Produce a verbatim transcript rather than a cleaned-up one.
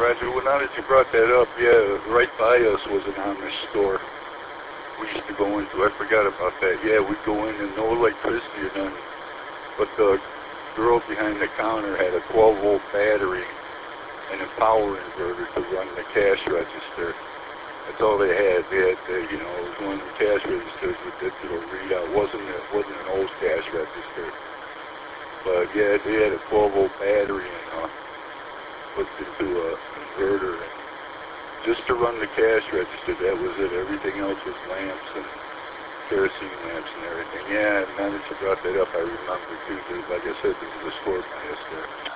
Roger. Well, now that you brought that up, yeah, right by us was an Amish store. We used to go into. I forgot about that. Yeah, we'd go in and no electricity or none. But the girl behind the counter had a twelve volt battery and a power inverter to run the cash register. That's all they had. They had, the, you know, it was one of the cash registers with digital readout. It wasn't it wasn't an old cash register. But yeah, they had a twelve volt battery and uh, hooked into a inverter and just to run the cash register. That was it. Everything else was lamps and kerosene lamps and everything. Yeah, now that you brought that up, I remember too. Like I said, there was a store by us there.